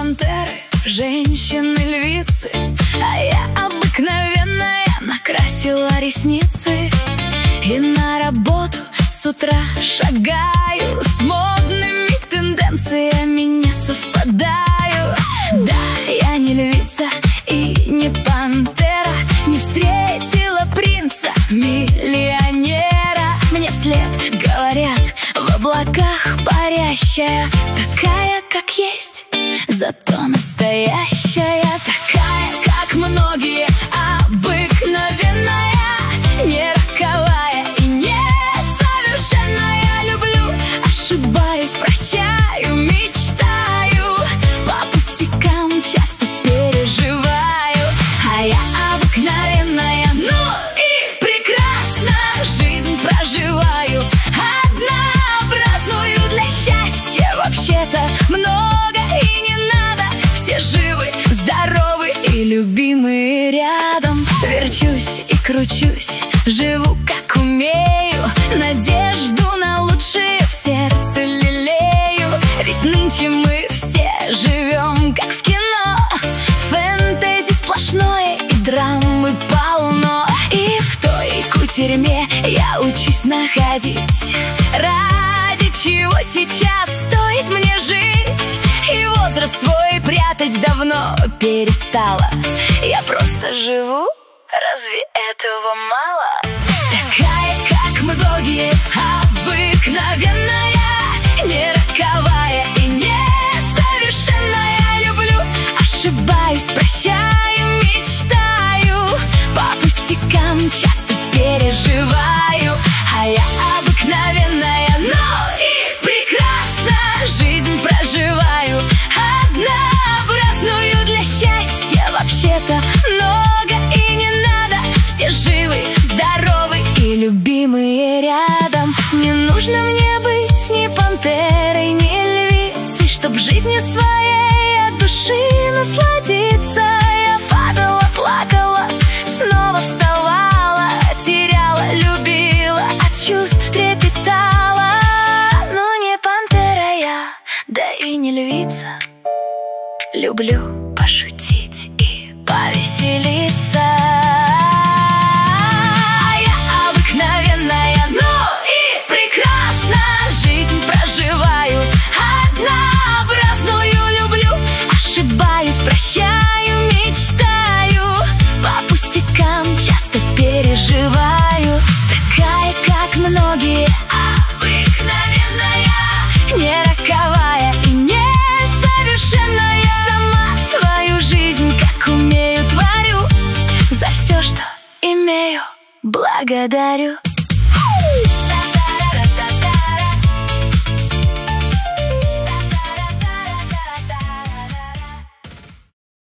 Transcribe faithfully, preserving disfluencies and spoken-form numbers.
пантеры, женщины-львицы, а я обыкновенная, накрасила ресницы. И на работу с утра шагаю, с модными тенденциями не совпадаю. Да, я не львица и не пантера, не встретила принца, миллионера. Мне вслед говорят: в облаках парящая, такая, как есть, зато настоящая. Такая, как многие, обыкновенная, не роковая и несовершенная. Люблю, ошибаюсь, прощаю, мечтаю, по пустякам часто переживаю. А я обыкновенная, ну и прекрасно жизнь проживаю, однообразную. Для счастья вообще-то много и не надо. Все живы, здоровы и любимые рядом. Верчусь и кручусь, живу как умею, надежду на лучшее в сердце лелею. Ведь нынче мы все живем как в кино, фэнтези сплошное и драмы полно. И в той кутерьме я учусь находить, ради чего сейчас стоит мне жить. И возраст свой прятать давно перестала, я просто живу, разве этого мало? Такая, как многие, обыкновенная, не роковая и несовершенная. Люблю, ошибаюсь, прощаю, мечтаю, по пустякам часто переживаю. А я обыкновенная, но и прекрасно жизнь проживаю, однообразную. Для счастья вообще-то много и не надо. Все живы, здоровы и любимые рядом. Не нужно мне быть ни пантерой, ни львицей, чтоб жизнью своей от души насладиться. Я падала, плакала, снова вставала, теряла, любила, от чувств трепетала. Но не пантера я, да и не львица. Люблю пошутить и повеселиться. А я обыкновенная, ну и прекрасно жизнь проживаю, однообразную. Люблю, ошибаюсь, прощаю, мечтаю, по пустякам часто переживаю. Такая, как многие, обыкновенная, не роковая и несовершенная. Сама свою жизнь как умею творю, за все, что имею, благодарю.